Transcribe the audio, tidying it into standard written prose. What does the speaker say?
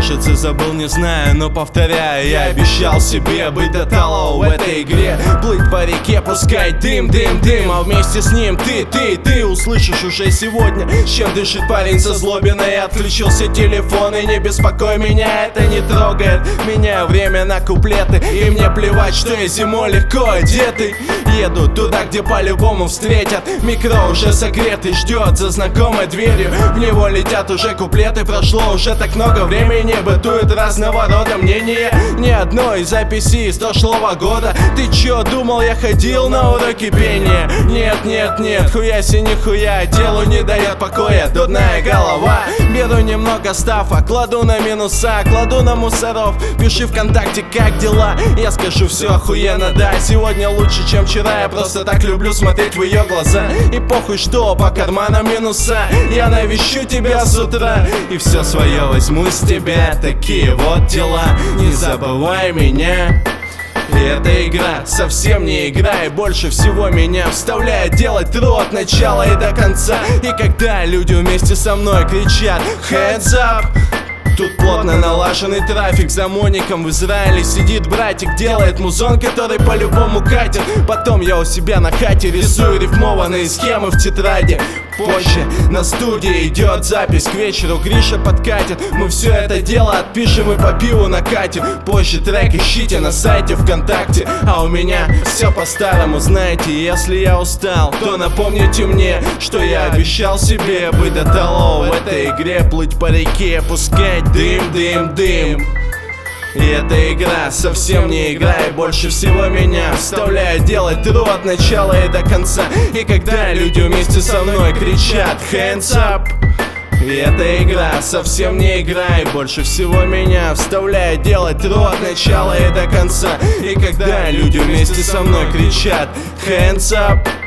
кажется, забыл, не знаю, но повторяю. Я обещал себе быть до талого в этой игре, плыть по реке, пускать дым, дым, дым. А вместе с ним ты услышишь уже сегодня, с чем дышит парень со Злобиной. Отключился телефон, и не беспокой меня, это не трогает меня. Время на куплеты, и мне плевать, что я зимой легко одетый. Еду туда, где по-любому встретят. Микро уже согретый, ждет за знакомой дверью. В него летят уже куплеты, прошло уже так много времени. Бытует разного рода мнения, ни одной записи из прошлого года. Ты чё, думал, я ходил на уроки пения? Нет, нет, нет, хуяси нихуя, телу не дает покоя дурная голова. Беру немного стафа, кладу на минуса, кладу на мусоров. Пиши ВКонтакте, как дела, я скажу все охуенно, да. Сегодня лучше, чем вчера, я просто так люблю смотреть в ее глаза. И похуй, что по карманам минуса, я навещу тебя с утра и все свое возьму с тебя. Такие вот дела, не забывай меня. И эта игра совсем не игра, и больше всего меня вставляет делать тру от начала и до конца. И когда люди вместе со мной кричат «Hands up!», тут плотно налаженный трафик. За моником в Израиле сидит братик, делает музон, который по-любому катит. Потом я у себя на хате рисую рифмованные схемы в тетради. Позже на студии идет запись, к вечеру Гриша подкатит. Мы все это дело отпишем и по пиву накатим. Позже трек ищите на сайте ВКонтакте. А у меня все по-старому, знаете. Если я устал, то напомните мне, что я обещал себе быть до талого в этой игре, плыть по реке, пускать дым, дым, дым. И эта игра совсем не игра, и больше всего меня вставляет делать тру от начала и до конца. И когда люди вместе со мной кричат «Hands up!», и эта игра совсем не игра, и больше всего меня вставляет делать тру от начала и до конца. И когда люди вместе со мной кричат «Hands up!»,